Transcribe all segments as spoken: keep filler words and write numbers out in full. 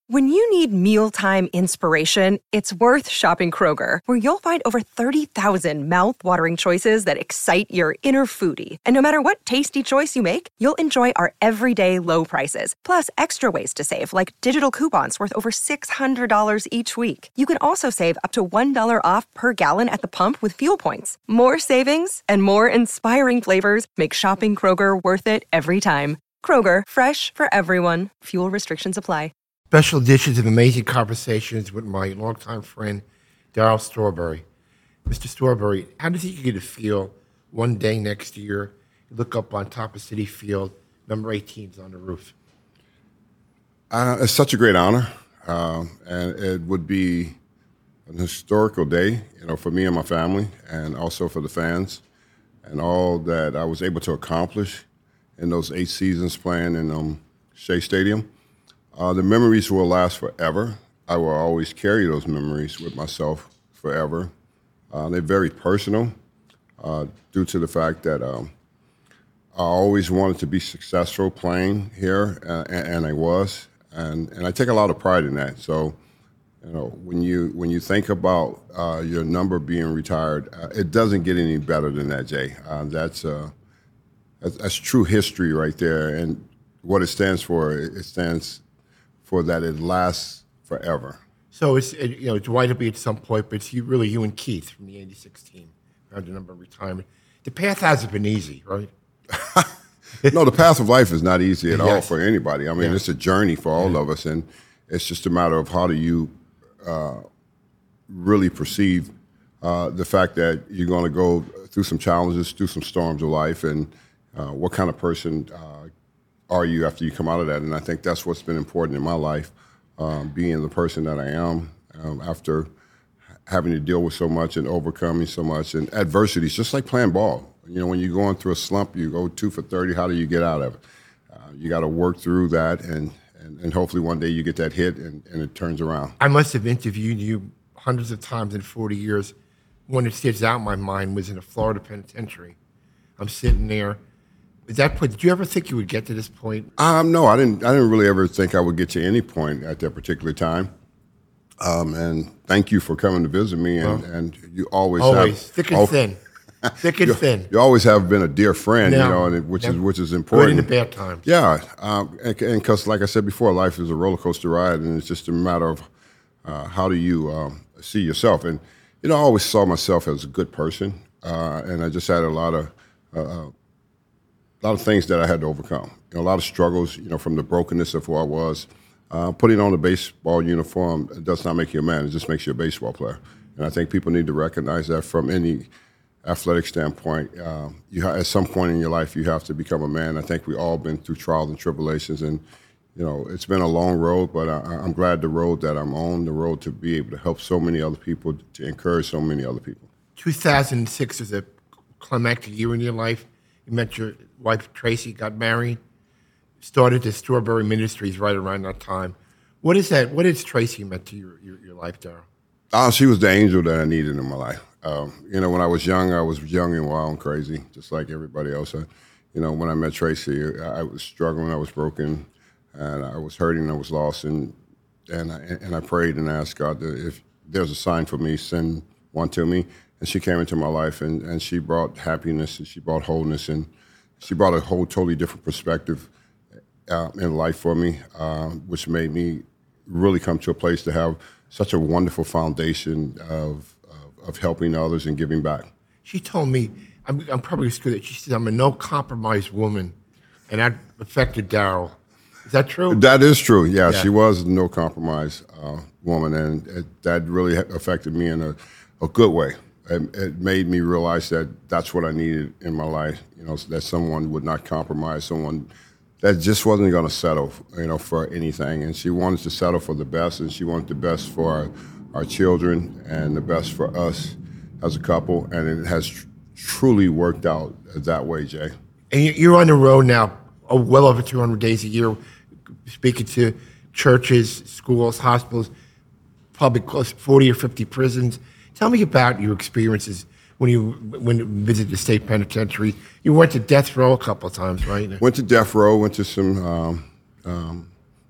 When you need mealtime inspiration, it's worth shopping Kroger, where you'll find over thirty thousand mouth-watering choices that excite your inner foodie. And no matter what tasty choice you make, you'll enjoy our everyday low prices, plus extra ways to save, like digital coupons worth over six hundred dollars each week. You can also save up to one dollar off per gallon at the pump with fuel points. More savings and more inspiring flavors make shopping Kroger worth it every time. Kroger, fresh for everyone. Fuel restrictions apply. Special editions of Amazing Conversations with my longtime friend, Darryl Strawberry. Mister Strawberry, how does he get to feel one day next year, you look up on top of Citi Field, number eighteen's on the roof? Uh, it's such a great honor, um, and it would be an historical day, you know, for me and my family, and also for the fans, and all that I was able to accomplish in those eight seasons playing in um, Shea Stadium. Uh, the memories will last forever. I will always carry those memories with myself forever. Uh, they're very personal uh, due to the fact that um, I always wanted to be successful playing here, uh, and, and I was, and and I take a lot of pride in that. So, you know, when you when you think about uh, your number being retired, uh, it doesn't get any better than that, Jay. Uh, that's, uh, that's that's true history right there, and what it stands for, it stands for that it lasts forever. So it's, it, you know, Dwight will be at some point, but it's you, really you and Keith from the eighty-six team around the number of retirement. The path hasn't been easy, right? No, the path of life is not easy at Yes. all for anybody. I mean, Yeah. it's a journey for all Yeah. of us, and it's just a matter of how do you uh, really perceive uh, the fact that you're going to go through some challenges, through some storms of life, and uh, what kind of person uh, are you after you come out of that? And I think that's what's been important in my life, um, being the person that I am um, after having to deal with so much and overcoming so much and adversities, just like playing ball. You know, when you're going through a slump, you go two for thirty, how do you get out of it? Uh, you got to work through that, and, and, and hopefully one day you get that hit and, and it turns around. I must have interviewed you hundreds of times in forty years. One that sticks out in my mind was in a Florida penitentiary. I'm sitting there. At that point, did you ever think you would get to this point? Um, no, I didn't. I didn't really ever think I would get to any point at that particular time. Um, and thank you for coming to visit me. And, Well, and you always, Always, have, thick and al- thin. Thick and you, thin. you always have been a dear friend, No, you know, and it, which is never. which is Good important. in the bad times. Yeah, um, and because like I said before, life is a roller coaster ride, and it's just a matter of uh, how do you um, see yourself. And you know, I always saw myself as a good person, uh, and I just had a lot of uh, a lot of things that I had to overcome. You know, a lot of struggles. You know, from the brokenness of who I was. Uh, putting on a baseball uniform does not make you a man; it just makes you a baseball player. And I think people need to recognize that from any athletic standpoint. Um, you ha- at some point in your life, you have to become a man. I think we all been through trials and tribulations, and you know it's been a long road. But I, I'm glad the road that I'm on, the road to be able to help so many other people, to encourage so many other people. two thousand six was a climactic year in your life. You met your wife, Tracy, got married, started the Strawberry Ministries right around that time. What is that? What has Tracy meant to your, your, your life, Darryl? Uh, she was the angel that I needed in my life. Um, you know, when I was young, I was young and wild and crazy, just like everybody else. I, you know, when I met Tracy, I, I was struggling, I was broken, and I was hurting, I was lost, and and I, and I prayed and asked God that if there's a sign for me, send one to me. And she came into my life, and, and she brought happiness, and she brought wholeness, and she brought a whole totally different perspective uh, in life for me, uh, which made me really come to a place to have such a wonderful foundation of, of, of helping others and giving back. She told me, I'm, I'm probably screwed that she said, I'm a no-compromise woman, and that affected Darryl. Is that true? That is true. Yeah, Yeah. she was a no compromise uh, woman, and it, that really affected me in a, a good way. It, it made me realize that that's what I needed in my life. You know, that someone would not compromise, someone that just wasn't going to settle, you know, for anything. And she wanted to settle for the best, and she wanted the best for our, our children and the best for us as a couple. And it has tr- truly worked out that way, Jay. And you- you're on the road now, oh, well over two hundred days a year, speaking to churches, schools, hospitals, probably close to forty or fifty prisons. Tell me about your experiences when you when you visited the state penitentiary. You went to death row a couple of times, right? Went to death row, went to some um, um,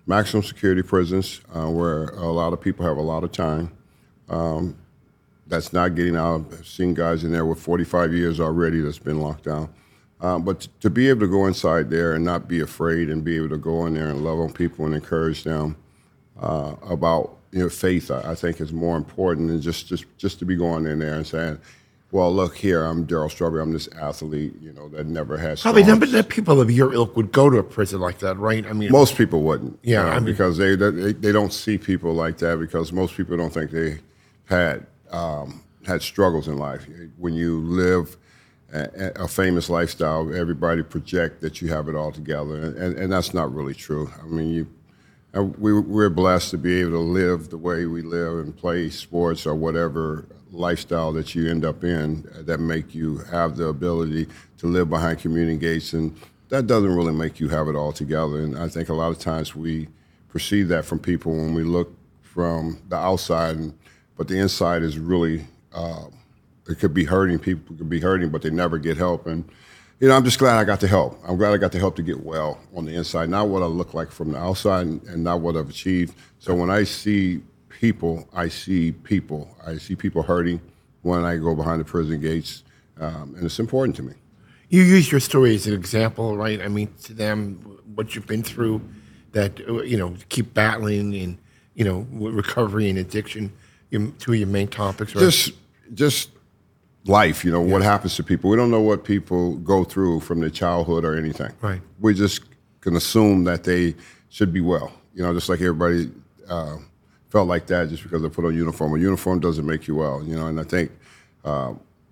maximum security prisons uh, where a lot of people have a lot of time. Um, that's not getting out. I've seen guys in there with forty-five years already that's been locked down. Um, but t- to be able to go inside there and not be afraid and be able to go in there and love on people and encourage them uh, about you know faith, I, I think is more important than just, just, just to be going in there and saying, well, look here, I'm Darryl Strawberry, I'm this athlete, you know, that never has Probably storms. number of people of your ilk would go to a prison like that, right? I mean, Most people wouldn't. Yeah, uh, I mean- because they, they they don't see people like that because most people don't think they had um, had struggles in life. When you live a, a famous lifestyle, everybody project that you have it all together, and, and, and that's not really true. I mean, you uh, we we're blessed to be able to live the way we live and play sports or whatever lifestyle that you end up in that make you have the ability to live behind community gates, and that doesn't really make you have it all together. And I think a lot of times we perceive that from people when we look from the outside, and, but the inside is really, uh, it could be hurting, people could be hurting, but they never get help. And, you know, I'm just glad I got the help. I'm glad I got the help to get well on the inside, not what I look like from the outside and, and not what I've achieved. So when I see people, I see people. I see people hurting when I go behind the prison gates, um, and it's important to me. you use your story as an example, right? I mean, to them, what you've been through, that, you know, keep battling and, you know, recovery and addiction, your, two of your main topics, right? Just, just life, you know, yeah. What happens to people. We don't know what people go through from their childhood or anything. Right. We just can assume that they should be well, you know, just like everybody uh, felt like that just because they put on a uniform. A uniform doesn't make you well, you know, and I think uh,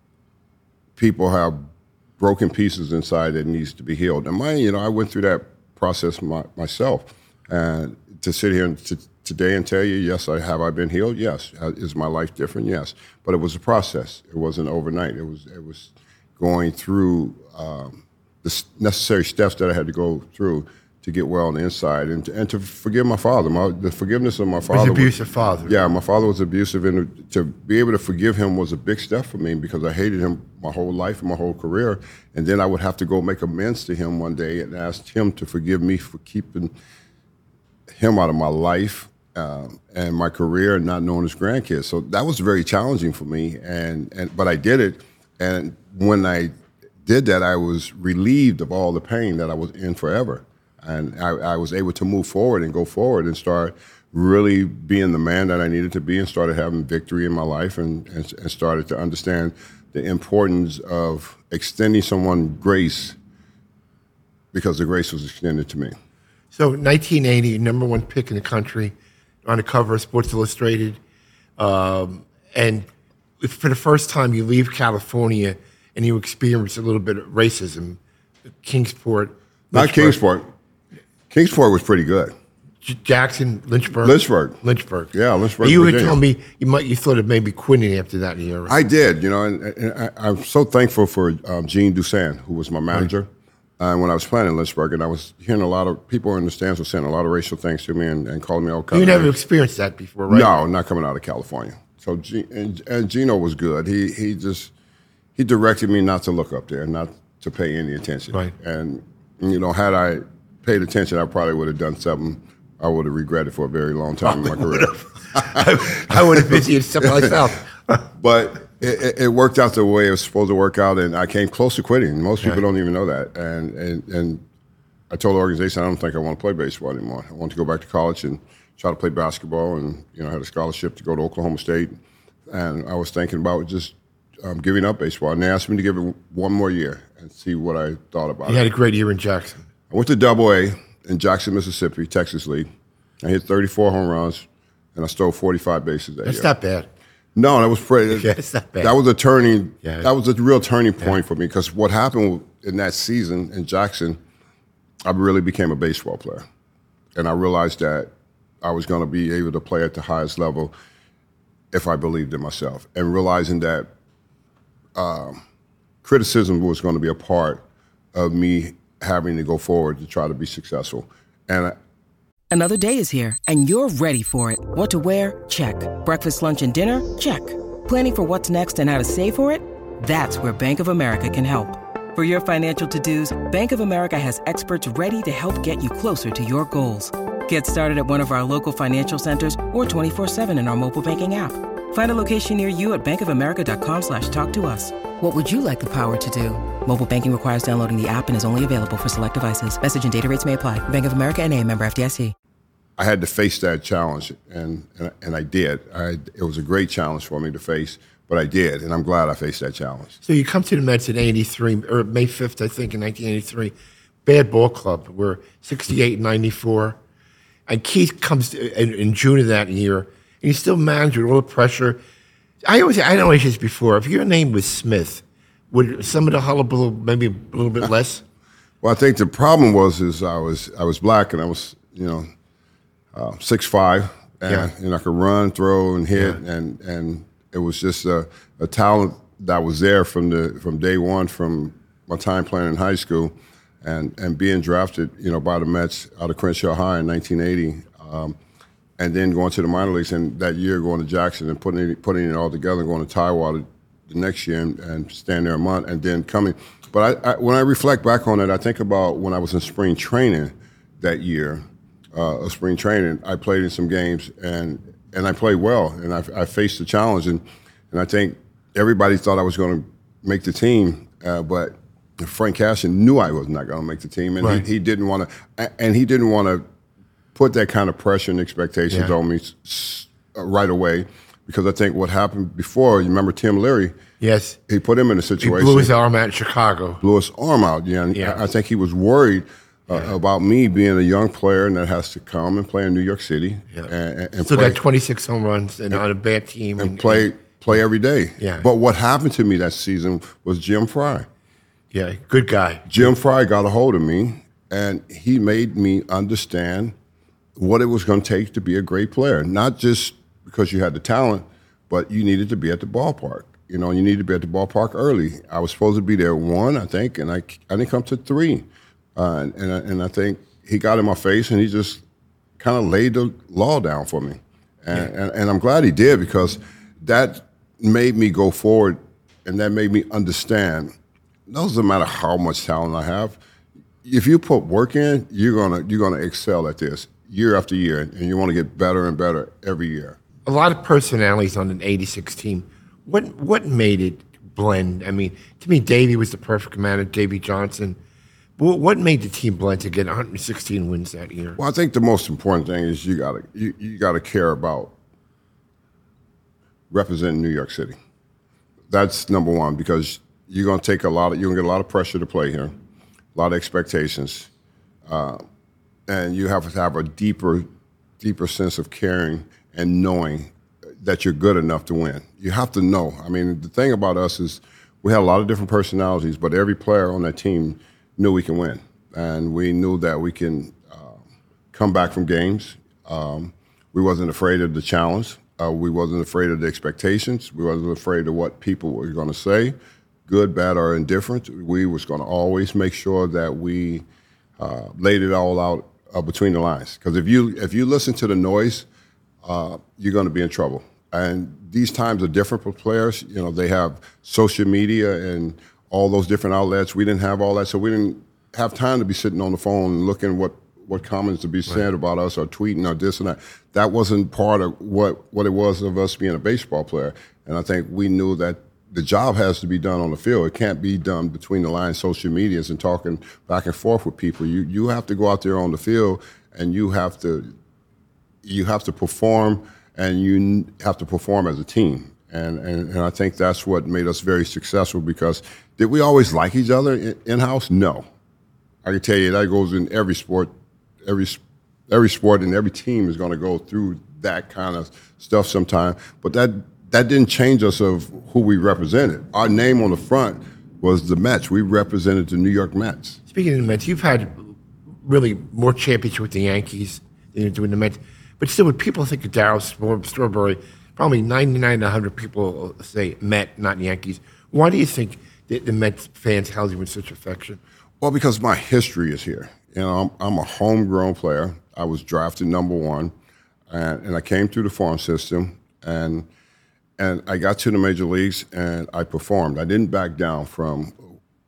people have broken pieces inside that needs to be healed. And mine, you know, I went through that process my, myself. And to sit here and to, today and tell you, yes, I have I been healed? Yes. Is my life different? Yes. But it was a process. It wasn't overnight. It was it was going through um, the necessary steps that I had to go through to get well on the inside and to, and to forgive my father. My, the forgiveness of my father. His abusive father. Yeah, my father was abusive, and to be able to forgive him was a big step for me because I hated him my whole life and my whole career. And then I would have to go make amends to him one day and ask him to forgive me for keeping him out of my life um, and my career and not knowing his grandkids. So that was very challenging for me, and, and but I did it. And when I did that, I was relieved of all the pain that I was in forever. And I, I was able to move forward and go forward and start really being the man that I needed to be and started having victory in my life and, and, and started to understand the importance of extending someone grace because the grace was extended to me. So nineteen eighty, number one pick in the country on the cover of Sports Illustrated. Um, and for the first time, you leave California and you experience a little bit of racism. Kingsport. Not Kingsport. Kingsport was pretty good. J- Jackson, Lynchburg. Lynchburg. Lynchburg. Yeah, Lynchburg. You Virginia. had told me you might you thought of maybe quitting after that year. I did, you know, and, and I, I'm so thankful for um, Gene Dusan, who was my manager. Right. Uh, when I was playing in Lynchburg, and I was hearing a lot of people in the stands were saying a lot of racial things to me and, and calling me all kinds. You never experienced that before, right? No, not coming out of California. So G- and, and Gino was good. He he just he directed me not to look up there, not to pay any attention. Right. And you know, had I paid attention, I probably would have done something I would have regretted for a very long time in my career. I, I would have busy something myself. But it, it worked out the way it was supposed to work out, and I came close to quitting. Most people right. don't even know that. And, and and I told the organization I don't think I want to play baseball anymore. I want to go back to college and try to play basketball, and you know, I had a scholarship to go to Oklahoma State, and I was thinking about just um, giving up baseball. And they asked me to give it one more year and see what I thought about you it. had a great year in Jackson. I went to Double A in Jackson, Mississippi, Texas League. I hit thirty-four home runs, and I stole forty-five bases that That's year. not bad. No, that was pretty. Yeah, it's not bad. That was a turning. Yeah. That was a real turning point yeah. for me because what happened in that season in Jackson, I really became a baseball player, and I realized that I was going to be able to play at the highest level if I believed in myself, and realizing that um, criticism was going to be a part of me having to go forward to try to be successful, and. I, Another day is here, and you're ready for it. What to wear? Check. Breakfast, lunch, and dinner? Check. Planning for what's next and how to save for it? That's where Bank of America can help. For your financial to-dos, Bank of America has experts ready to help get you closer to your goals. Get started at one of our local financial centers or twenty-four seven in our mobile banking app. Find a location near you at bankofamerica.com slash talk to us. What would you like the power to do? Mobile banking requires downloading the app and is only available for select devices. Message and data rates may apply. Bank of America N A, member F D I C. I had to face that challenge, and and, and I did. I, it was a great challenge for me to face, but I did, and I'm glad I faced that challenge. So you come to the Mets in eighty-three, or May fifth, I think, in nineteen eighty-three. Bad ball club. We're sixty-eight and ninety-four. And Keith comes in, in June of that year, and he's still managed with all the pressure. I always, I know I said this before, if your name was Smith, would some of the hullabaloo maybe a little bit less? Well, I think the problem was is I was I was black, and I was, you know, uh, six five, and, Yeah. and I could run, throw, and hit, Yeah. and and it was just a, a talent that was there from the from day one, from my time playing in high school. And and being drafted, you know, by the Mets out of Crenshaw High in nineteen eighty, um, and then going to the minor leagues, and that year going to Jackson and putting it, putting it all together, and going to Tidewater the next year and, and staying there a month, and then coming. But I, I, when I reflect back on it, I think about when I was in spring training that year, uh, of spring training, I played in some games, and and I played well, and I, I faced the challenge, and and I think everybody thought I was going to make the team, uh, but Frank Cashen knew I was not going to make the team, and Right. he, he didn't want to, and he didn't want to put that kind of pressure and expectations Yeah. on me s- uh, right away, because I think what happened before, you remember Tim Leary, Yes. he put him in a He situation, blew his arm out in Chicago. blew his arm out. Yeah, and Yeah. I, I think he was worried uh, about me being a young player and that has to come and play in New York City, Yeah. and, and Still play, got twenty-six home runs and on a bad team. and play play every day. Yeah. But what happened to me that season was Jim Fry. Yeah, good guy. Jim Fry got a hold of me, and he made me understand what it was going to take to be a great player. Not just because you had the talent, but you needed to be at the ballpark. You know, you needed to be at the ballpark early. I was supposed to be there one, I think, and I, I didn't come to three. Uh, and, and, I, and I think he got in my face, and he just kind of laid the law down for me. And, yeah. and, and I'm glad he did, because that made me go forward, and that made me understand it doesn't matter how much talent I have. If you put work in, you're gonna you're gonna excel at this year after year, and you want to get better and better every year. A lot of personalities on an eighty-six team. What what made it blend? I mean, to me, Davey was the perfect man of Davey Johnson. What, what made the team blend to get one hundred sixteen wins that year? Well, I think the most important thing is you gotta you, you gotta care about representing New York City. That's number one, because you're going to take a lot of, you're going to get a lot of pressure to play here, a lot of expectations, uh, and you have to have a deeper, deeper sense of caring and knowing that you're good enough to win. You have to know. I mean, the thing about us is we had a lot of different personalities, but every player on that team knew we can win, and we knew that we can uh, come back from games. Um, we wasn't afraid of the challenge. Uh, we wasn't afraid of the expectations. We wasn't afraid of what people were going to say. Good, bad, or indifferent, we was going to always make sure that we uh, laid it all out uh, between the lines. Because if you if you listen to the noise, uh, you're going to be in trouble. And these times are different for players. You know, they have social media and all those different outlets. We didn't have all that, so we didn't have time to be sitting on the phone and looking what what comments to be said right. about us, or tweeting, or this and that. That wasn't part of what what it was of us being a baseball player. And I think we knew that the job has to be done on the field. It can't be done between the lines, social medias, and talking back and forth with people. You you have to go out there on the field, and you have to you have to perform, and you have to perform as a team. And and, and I think that's what made us very successful. Because did we always like each other in, in-house? No. I can tell you that goes in every sport. Every every sport and every team is going to go through that kind of stuff sometime. But that that didn't change us of who we represented. Our name on the front was the Mets. We represented the New York Mets. Speaking of the Mets, you've had really more championships with the Yankees than you do with the Mets. But still, when people think of Darryl Strawberry, probably ninety-nine to one hundred people say Met, not Yankees. Why do you think that the Mets fans held you with such affection? Well, because my history is here. You know, I'm, I'm a homegrown player. I was drafted number one, and, and I came through the farm system, and and I got to the major leagues, and I performed. I didn't back down from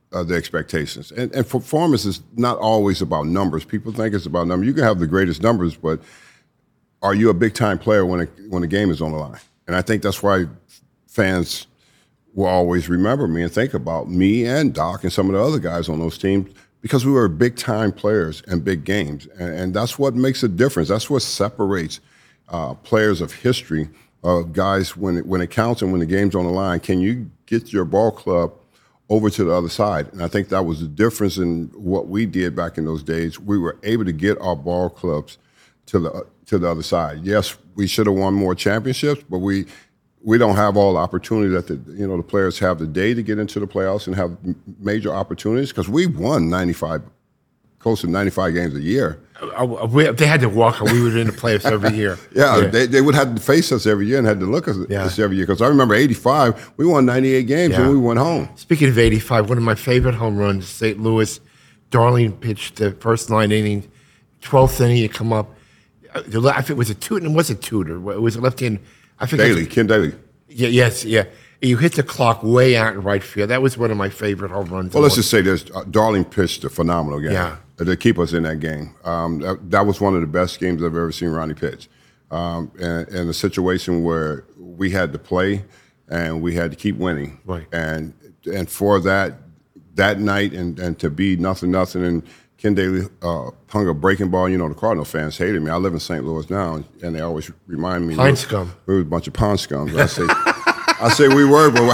uh, the expectations. And, and performance is not always about numbers. People think it's about numbers. You can have the greatest numbers, but are you a big-time player when it, when the game is on the line? And I think that's why fans will always remember me and think about me and Doc and some of the other guys on those teams, because we were big-time players in big games. And, and that's what makes a difference. That's what separates uh, players of history, uh, guys, when it, when it counts and when the game's on the line. Can you get your ball club over to the other side? And I think that was the difference in what we did back in those days. We were able to get our ball clubs to the to the other side. Yes, we should have won more championships, but we we don't have all the opportunity that the you know the players have today to get into the playoffs and have major opportunities, because we won ninety-five, close to ninety-five games a year. Uh, we, they had to walk, and we were in the playoffs every year. yeah, yeah. They, they would have to face us every year and had to look at yeah. us every year. Because I remember eighty-five, we won ninety-eight games yeah. and we went home. Speaking of eighty-five, one of my favorite home runs, Saint Louis, Darling pitched the first nine innings, twelfth inning, you come up. I think it was a Tudor. It was a Tudor. It was a left hand. I think Daly, Ken Daly. Yeah, yes, yeah. You hit the clock way out in right field. That was one of my favorite home runs. Well, let's just say this: uh, Darling pitched a phenomenal game. Yeah. To keep us in that game. Um, that, that was one of the best games I've ever seen Ronnie pitch. Um, and, and a situation where we had to play and we had to keep winning. Right. And and for that that night and, and to be nothing nothing and Ken Daly uh, hung a breaking ball. You know, the Cardinal fans hated me. I live in Saint Louis now, and they always remind me. Pine scum. We were a bunch of pond scums. I say, I say we were, but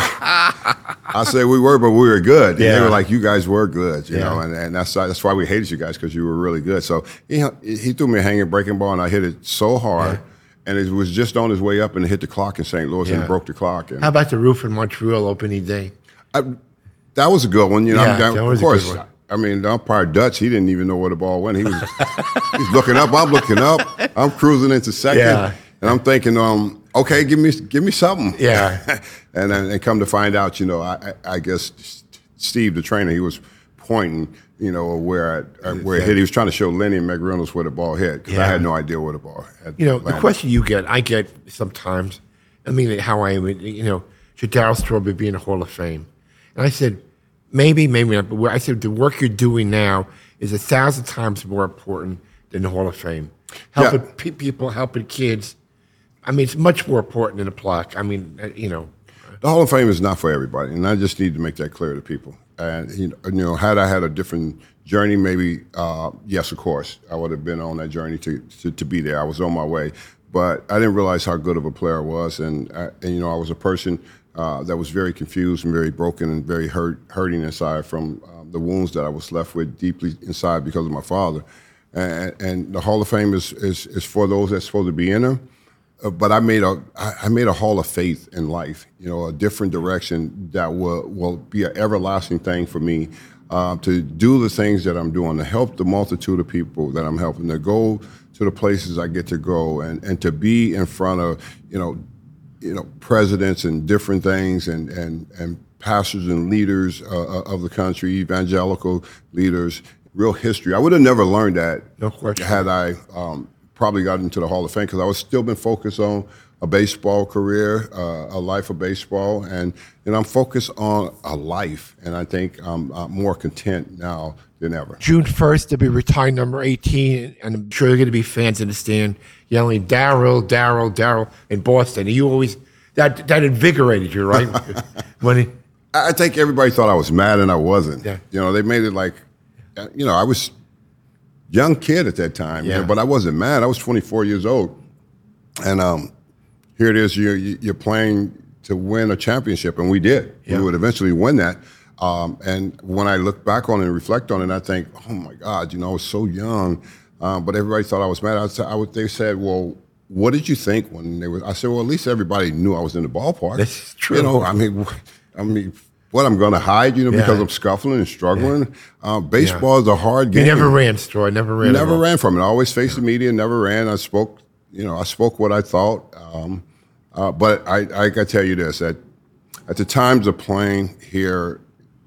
I say we were, but we were good. And yeah. they were like, you guys were good, you yeah. know, and, and that's that's why we hated you guys, because you were really good. So he he threw me a hanging breaking ball, and I hit it so hard, yeah. and it was just on his way up, and it hit the clock in Saint Louis, yeah. and it broke the clock. And how about the roof in Montreal opening day? I, that was a good one, you know. Yeah, I mean, that was of course. a good one. I mean, the umpire Dutch, he didn't even know where the ball went. He was he's looking up, I'm looking up, I'm cruising into second, yeah. and I'm thinking, um, okay, give me give me something. Yeah. and then and come to find out, you know, I, I guess Steve, the trainer, he was pointing, you know, where I, where it hit. He was trying to show Lenny and McReynolds where the ball hit, because yeah. I had no idea where the ball had You know, landed. the question you get, I get sometimes, I mean, how I am, you know, should Darryl Strawberry be in the Hall of Fame? And I said, maybe, maybe not. But I said, the work you're doing now is a thousand times more important than the Hall of Fame. Helping Yeah. pe- people, helping kids. I mean, it's much more important than a plaque. I mean, uh, you know. The Hall of Fame is not for everybody, and I just need to make that clear to people. And you know, you know had I had a different journey, maybe uh, yes, of course, I would have been on that journey to, to to be there. I was on my way, but I didn't realize how good of a player I was, and, I, and you know, I was a person uh, that was very confused and very broken and very hurt, hurting inside from um, the wounds that I was left with deeply inside because of my father. And, and the Hall of Fame is, is is for those that's supposed to be in there. Uh, but I made a I made a hall of faith in life, you know, a different direction that will will be an everlasting thing for me, uh, to do the things that I'm doing, to help the multitude of people that I'm helping, to go to the places I get to go, and, and to be in front of, you know, you know, presidents and different things, and and and pastors and leaders uh, of the country, evangelical leaders, real history. I would have never learned that No question. had I. Um, probably got into the Hall of Fame, because I was still been focused on a baseball career, uh, a life of baseball, and and I'm focused on a life, and I think I'm, I'm more content now than ever. June first, to be retired number eighteen, and I'm sure there are going to be fans in the stand yelling, Darryl, Darryl, Darryl in Boston. And you always, that that invigorated you, right? when he, I think everybody thought I was mad, and I wasn't. Yeah. You know, they made it like, you know, I was young kid at that time, Yeah. you know, but I wasn't mad. I was twenty-four years old, and um, here it is. You're you're playing to win a championship, and we did. Yeah. We would eventually win that. Um, and when I look back on it and reflect on it, I think, oh my God, you know, I was so young, um, but everybody thought I was mad. I, was, I would. They said, well, what did you think when they were? I said, well, at least everybody knew I was in the ballpark. That's true. You know, I mean, I mean. What, I'm going to hide, you know, Yeah. because I'm scuffling and struggling. Yeah. Uh, baseball Yeah. is a hard you game. never ran, Stroy. Never ran. Never at all. ran from it. I always faced the media. Never ran. I spoke, you know, I spoke what I thought. Um, uh, but I, I got to tell you this: at at the times of playing here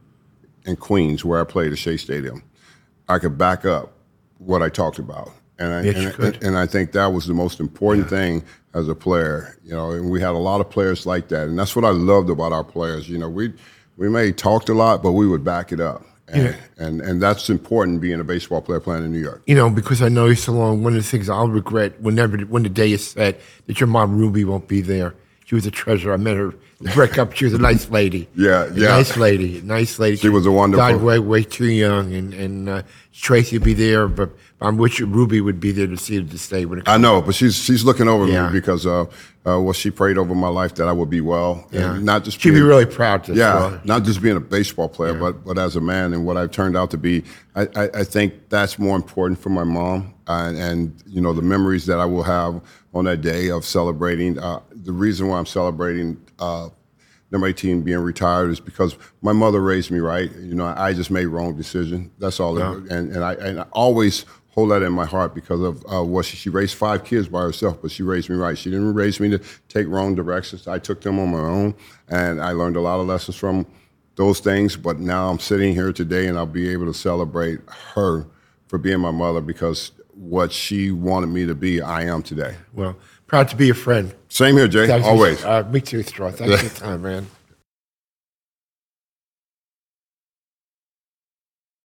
in Queens, where I played at Shea Stadium, I could back up what I talked about, and I, Yes, you and, could. and, and I think that was the most important thing as a player. You know, and we had a lot of players like that, and that's what I loved about our players. You know, we. we may talked a lot, but we would back it up. And, Yeah. and and that's important being a baseball player playing in New York. You know, because I know you so long, one of the things I'll regret whenever when the day is set that your mom Ruby won't be there. She was a treasure. I met her break up. She was a nice lady. Yeah, A yeah. nice lady. Nice lady. She was a wonderful- Died way, way too young, and and uh, Tracy would be there, but I'm wish Ruby would be there to see her to stay when it I comes. know, but she's she's looking over Yeah. me because uh, uh, what she prayed over my life that I would be well, Yeah. and not just She'd be being- really proud to. Yeah, well. not just being a baseball player, Yeah. but but as a man and what I've turned out to be. I, I, I think that's more important for my mom, uh, and you know the memories that I will have on that day of celebrating. Uh, the reason why I'm celebrating uh, number eighteen being retired is because my mother raised me right. You know, I just made wrong decision. That's all. Yeah. It, and and I and I always hold that in my heart because of uh, what she, she raised five kids by herself, but she raised me right. She didn't raise me to take wrong directions. I took them on my own, and I learned a lot of lessons from those things. But now I'm sitting here today, and I'll be able to celebrate her for being my mother because what she wanted me to be, I am today. Well, proud to be your friend. Same here, Jay. Thanks for- Always. Uh, me too, Straw. Thanks for your time, man.